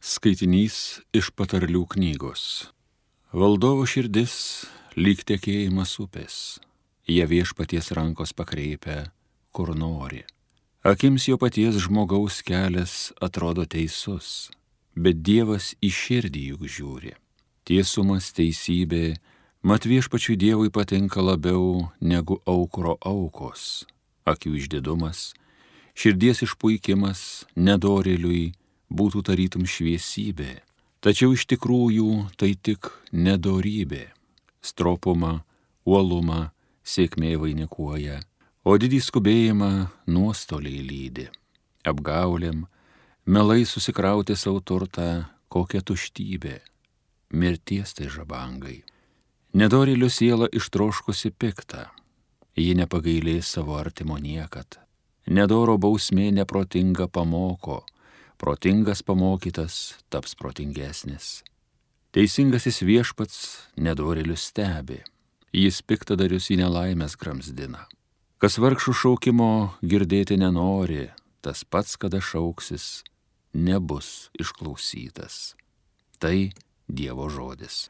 Skaitinys iš patarlių knygos. Valdovo širdis lyg tekėjimas upės, jie viešpaties rankos pakreipia, kur nori. Akims jo paties žmogaus kelias atrodo teisus, bet Dievas į širdį juk žiūri. Tiesumas, teisybė, mat viešpačiui Dievui patinka labiau negu aukuro aukos. Akių išdidumas, širdies išpuikimas nedorėliui būtų tarytum šviesybė, tačiau iš tikrųjų tai tik nedorybė. Stropumą, uolumą sėkmė vainikuoja, o didį skubėjimą nuostoliai lydi. Apgaulėm, melai susikrauti savo turtą, kokią tuštybę, mirties tai žabangai. Nedorėlio siela ištroškusi piktą, ji nepagailės savo artimo niekad. Nedoro bausmė neprotinga pamoko, protingas pamokytas taps protingesnis. Teisingasis viešpats nedorėlius stebi, jis piktadarius į nelaimės gramzdina. Kas vargšų šaukimo girdėti nenori, tas pats, kada šauksis, nebus išklausytas. Tai Dievo žodis.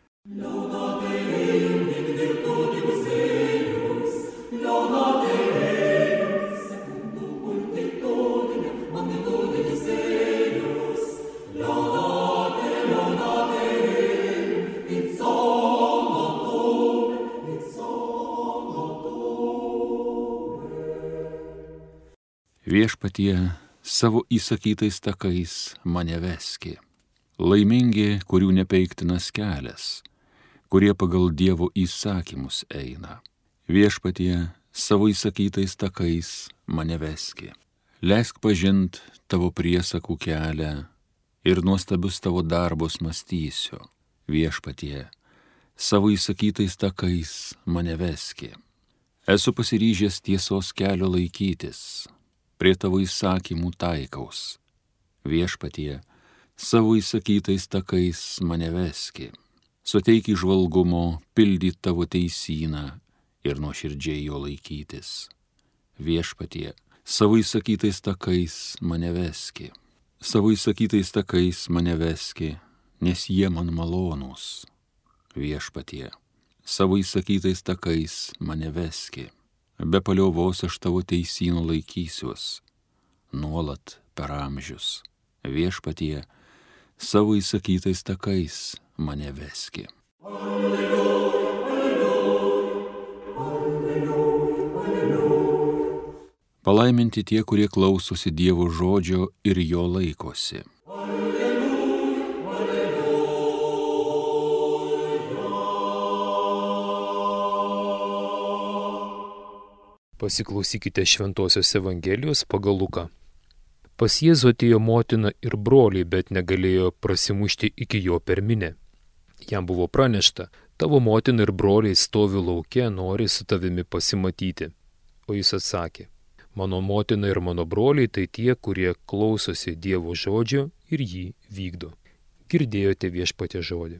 Viešpatie savo įsakytais takais mane veski, laimingi, kurių nepeiktinas kelias, kurie pagal Dievo įsakymus eina. Viešpatie savo įsakytais takais mane veski, leisk pažint tavo priesakų kelią ir nuostabius tavo darbus mąstysiu. Viešpatie savo įsakytais takais mane veski, esu pasiryžęs tiesos kelio laikytis, prie tavo įsakymų taikaus. Viešpatie, savo įsakytais takais mane veski, suteik įžvalgumo pildyt tavo teisyną ir nuoširdžiai jo laikytis. Viešpatie, savo įsakytais takais mane veski, savo įsakytais takais mane veski, nes jie man malonūs. Viešpatie, savo įsakytais takais mane veski, be paliovos aš tavo teisynų laikysiuos, nuolat per amžius. Viešpatie, savo įsakytais takais mane veski. Alleluja, alleluja, alleluja. Palaiminti tie, kurie klausosi Dievo žodžio ir jo laikosi. Pasiklausykite Šventosios Evangelijos pagal Luką. Pas Jėzų atėjo motina ir broliai, bet negalėjo prasimušti iki jo per minią. Jam buvo pranešta, tavo motina ir broliai stovi lauke, nori su tavimi pasimatyti. O jis atsakė, mano motina ir mano broliai tai tie, kurie klausosi Dievo žodžio ir jį vykdo. Girdėjote Viešpaties žodį.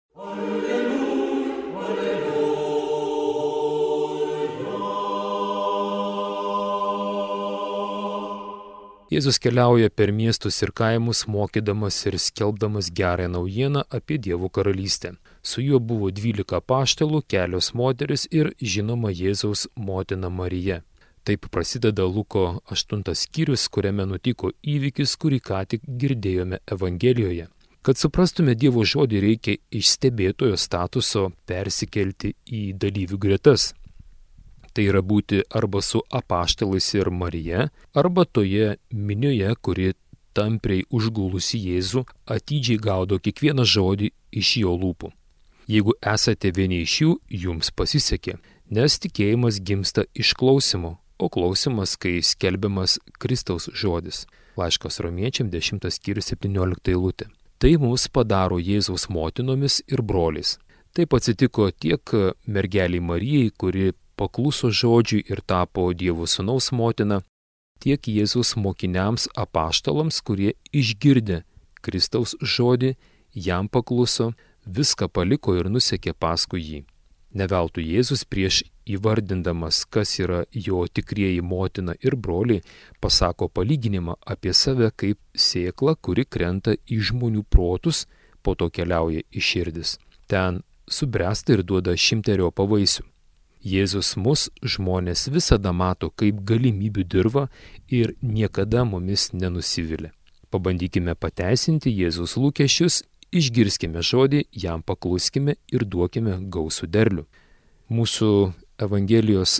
Jėzus keliauja per miestus ir kaimus, mokydamas ir skelbdamas gerąją naujieną apie Dievo karalystę. Su juo buvo 12 apaštalų, kelios moteris ir žinoma Jėzaus motina Marija. Taip prasideda Luko 8 skyrius, kuriame nutiko įvykis, kurį ką tik girdėjome Evangelijoje. Kad suprastume Dievo žodį, reikia iš stebėtojo statuso persikelti į dalyvių gretas. Tai yra būti arba su apaštalais ir Marija, arba toje minioje, kuri tampriai užgulusi Jėzų, atidžiai gaudo kiekvieną žodį iš jo lūpų. Jeigu esate vieni iš jų, jums pasisekė, nes tikėjimas gimsta iš klausimo, o klausimas, kai skelbiamas Kristaus žodis. Laiškas Romiečiam 10 skyrius 17 eilutė. Tai mus padaro Jėzaus motinomis ir broliais. Taip atsitiko tiek mergeliai Marijai, kuri pakluso žodžiui ir tapo Dievo sūnaus motina, tiek Jėzaus mokiniams apaštalams, kurie išgirdę Kristaus žodį, jam pakluso, viską paliko ir nusekė paskui jį. Ne veltui Jėzus prieš įvardindamas, kas yra jo tikrieji motina ir broliai, pasako palyginimą apie save kaip sėklą, kuri krenta į žmonių protus, po to keliauja į širdis. Ten subręsta ir duoda 100-eriopą vaisių. Jėzus mus, žmonės, visada mato kaip galimybių dirvą ir niekada mumis nenusivilia. Pabandykime pateisinti Jėzus lūkesčius, išgirskime žodį, jam pakluskime ir duokime gausų derlių. Mūsų Evangelijos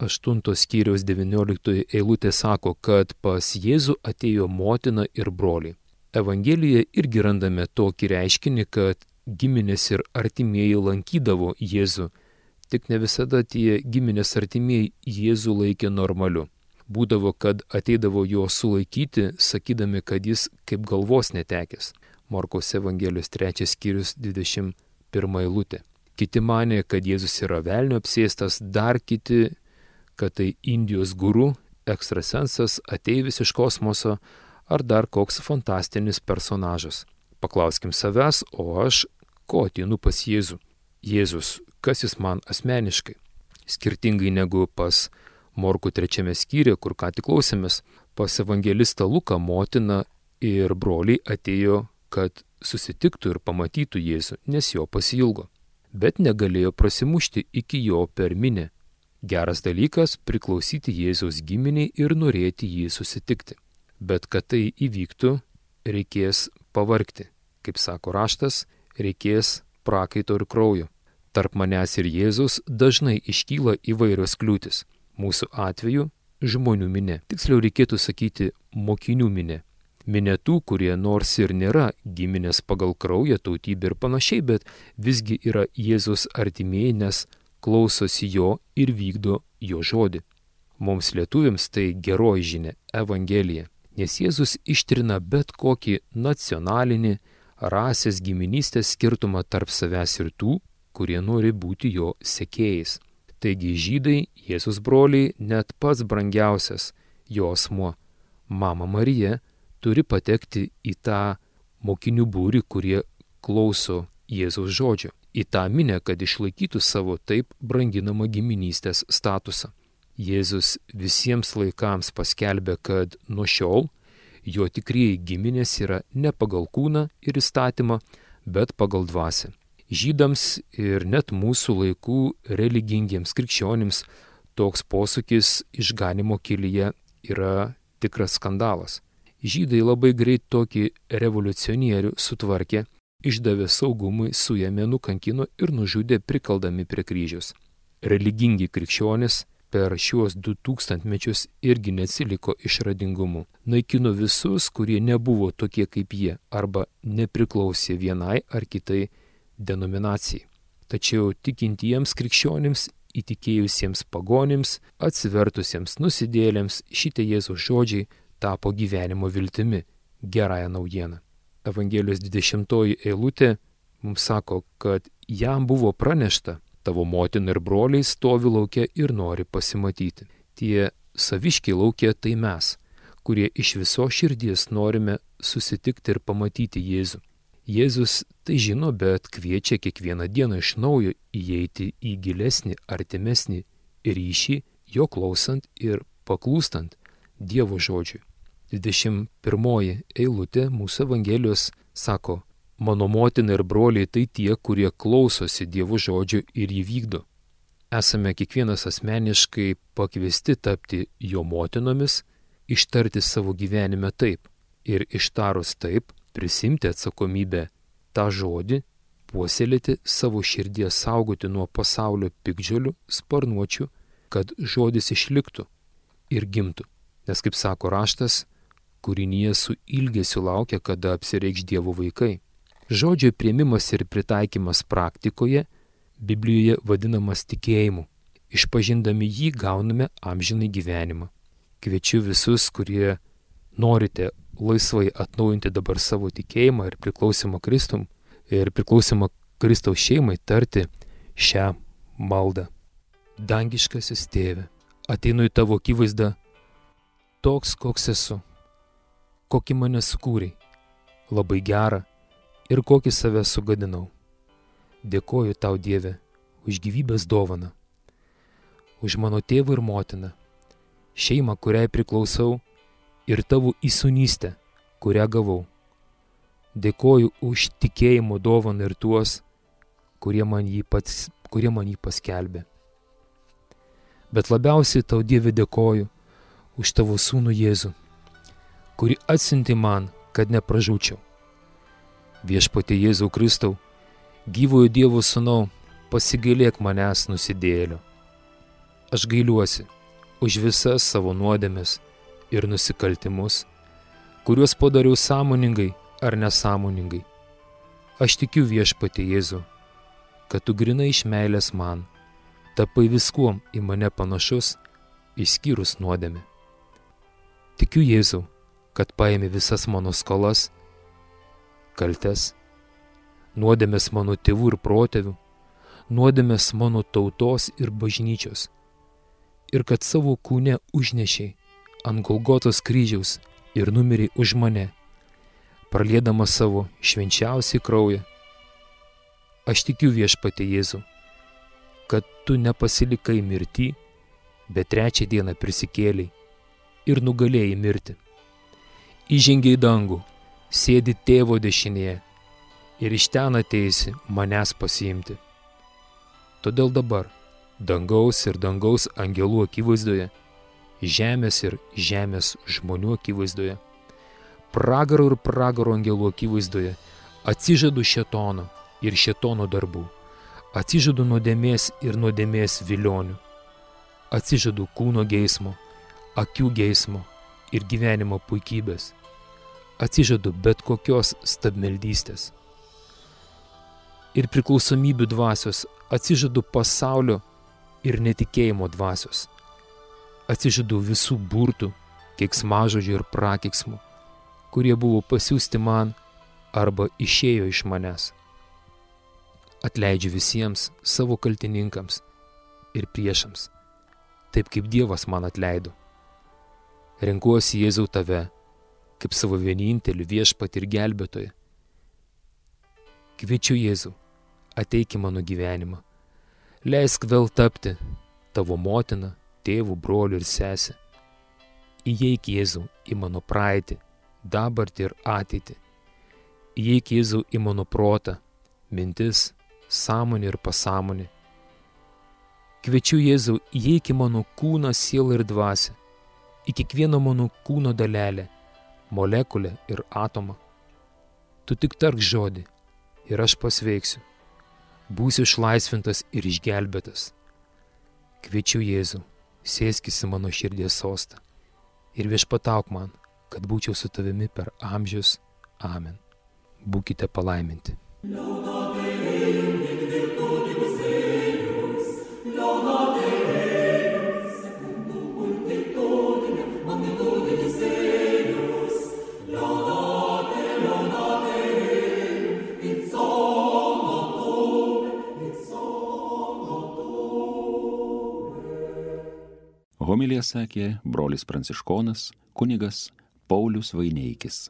8 skyriaus 19 eilutė sako, kad pas Jėzų atėjo motina ir broliai. Evangelijoje irgi randame tokį reiškinį, kad giminės ir artimieji lankydavo Jėzų, tik ne visada tie giminės artimieji Jėzų laikė normaliu. Būdavo, kad ateidavo jo sulaikyti, sakydami, kad jis kaip galvos netekęs. Morkaus Evangelijos 3 skyrius 21 eilutė. Kiti manė, kad Jėzus yra velnio apsėstas, dar kiti, kad tai Indijos guru, ekstrasensas, ateivis iš kosmoso ar dar koks fantastinis personažas. Paklauskim savęs, o aš ko ateinu pas Jėzų? Jėzus, kas jis man asmeniškai? Skirtingai negu pas Morkų 3 skyriuje, kur ką tik klausėmės, pas evangelistą Luką motina ir broliai atėjo, kad susitiktų ir pamatytų Jėzų, nes jo pasiilgo. Bet negalėjo prasimušti iki jo per minią. Geras dalykas priklausyti Jėzaus giminiai ir norėti jį susitikti. Bet kad tai įvyktų, reikės pavargti. Kaip sako raštas, reikės prakaito ir kraujo. Tarp manęs ir Jėzaus dažnai iškyla įvairios kliūtis. Mūsų atveju žmonių minė. Tiksliau reikėtų sakyti mokinių minė. Minė tų, kurie nors ir nėra giminės pagal kraują, tautybę ir panašiai, bet visgi yra Jėzus artimieji, nes klausosi jo ir vykdo jo žodį. Mums lietuviams tai geroji žinia, Evangelija, nes Jėzus ištrina bet kokį nacionalinį, rasės, giminystės skirtumą tarp savęs ir tų, kurie nori būti jo sekėjais. Taigi žydai, Jėzus broliai, net pats brangiausias jo asmuo, mama Marija, turi patekti į tą mokinių būrį, kurie klauso Jėzaus žodžio, į tą minę, kad išlaikytų savo taip branginamą giminystės statusą. Jėzus visiems laikams paskelbė, kad nuo šiol jo tikrieji giminės yra ne pagal kūną ir įstatymą, bet pagal dvasią. Žydams ir net mūsų laikų religingiems krikščionims toks posūkis išganimo kelyje yra tikras skandalas. Žydai labai greit tokį revoliucionierių sutvarkė, išdavė saugumui, suėmė, nukankino ir nužudė prikaldami prie kryžiaus. Religingi krikščionys per šiuos 2000 mečius irgi neatsiliko išradingumu. Naikino visus, kurie nebuvo tokie kaip jie arba nepriklausė vienai ar kitai denominacijai. Tačiau tikintiems krikščionims, įtikėjusiems pagonims, atsivertusiems nusidėlėms šitie Jėzaus žodžiai tapo gyvenimo viltimi, gerąją naujieną. Evangelijos 20 eilutė mums sako, kad jam buvo pranešta, tavo motina ir broliai stovi lauke ir nori pasimatyti. Tie saviškiai lauke tai mes, kurie iš viso širdies norime susitikti ir pamatyti Jėzų. Jėzus tai žino, bet kviečia kiekvieną dieną iš naujo įeiti į gilesnį, artimesnį ryšį, jo klausant ir paklūstant Dievo žodžiui. 21 eilutė mūsų Evangelijos sako, mano motina ir broliai tai tie, kurie klausosi Dievo žodžio ir jį vykdo. Esame kiekvienas asmeniškai pakviesti tapti jo motinomis, ištarti savo gyvenime taip ir ištarus taip, prisimti atsakomybę tą žodį, puoselėti savo širdies, saugoti nuo pasaulio piktžolių, sparnuočių, kad žodis išliktų ir gimtų. Nes, kaip sako raštas, kūrinyje su ilgesiu laukia, kada apsireikš Dievo vaikai. Žodžio priėmimas ir pritaikymas praktikoje Biblijoje vadinamas tikėjimu. Išpažindami jį gauname amžinai gyvenimą. Kviečiu visus, kurie norite laisvai atnaujinti dabar savo tikėjimą ir priklausimą Kristum ir priklausimą Kristaus šeimai tarti šią maldą. Dangiškasis Tėve, ateinu į tavo akivaizdą toks, koks esu, kokį mane sukūrei, labai gerą ir kokį save sugadinau. Dėkoju tau, Dieve, už gyvybės dovaną. už mano tėvą ir motiną, šeimą, kuriai priklausau, ir tavo įsūnystę, kurią gavau. Dėkoju už tikėjimo dovaną ir tuos, kurie man jį paskelbė. Bet labiausiai tau, Dieve, dėkoju už tavo sūnų Jėzų, kurį atsiuntė man, kad nepražūčiau. Viešpatie Jėzau Kristau, gyvojo Dievo sūnau, pasigailėk manęs nusidėjėlio. Aš gailiuosi už visas savo nuodėmes ir nusikaltimus, kuriuos padariau sąmoningai ar nesąmoningai. Aš tikiu, Viešpatie Jėzau, kad tu grynai iš meilės man tapai viskuom į mane panašus, išskyrus nuodėmę. Tikiu, Jėzau, kad paėmė visas mano skolas, kaltes, nuodėmės mano tėvų ir protėvių, nuodėmės mano tautos ir bažnyčios, ir kad savo kūne užnešiai ant Golgotos kryžiaus ir numiriai už mane, praliedamas savo švenčiausią kraują. Aš tikiu, Viešpatie Jėzau, kad tu nepasilikai mirtį, bet trečią dieną prisikėlei ir nugalėjai mirtį. Įžengei į dangų, sėdi tėvo dešinėje ir iš ten ateisi manęs pasiimti. Todėl dabar dangaus ir dangaus angelų akivaizdoje, žemės ir žemės žmonių akivaizdoje, pragaro ir pragaro angelų akivaizdoje atsižadu šėtono ir šėtono darbų, atsižadu nuodėmės ir nuodėmės vilionių, atsižadu kūno geismo, akių geismo ir gyvenimo puikybės, atsižadu bet kokios stabmeldystės ir priklausomybių dvasios, atsižadu pasaulio ir netikėjimo dvasios, atsižadu visų burtų, keiksmažodžių ir prakeiksmų, kurie buvo pasiųsti man arba išėjo iš manęs. Atleidžiu visiems savo kaltininkams ir priešams, taip kaip Dievas man atleido. Renkuosi, Jėzau, tave, kaip savo vienintelį Viešpatį ir gelbėtoją. Kviečiu, Jėzau, ateik į mano gyvenimą. Leisk vėl tapti tavo motina, tėvų, brolių ir sesė. Įeik, Jėzau, į mano praeitį, dabartį ir ateitį. Įeik, Jėzau, į mano protą, mintis, sąmonė ir pasąmonė. Kviečiu, Jėzau, įeik į mano kūną, sielą ir dvasią, į kiekvieną mano kūno dalelę, molekulę ir atomą. Tu tik tark žodį ir aš pasveiksiu. Būsiu išlaisvintas ir išgelbėtas. Kviečiu, Jėzau, sėskis į mano širdies sostą ir viešpatauk man, kad būčiau su tavimi per amžius. Amen. Būkite palaiminti. Homiliją sakė brolis pranciškonas kunigas Paulius Vaineikis.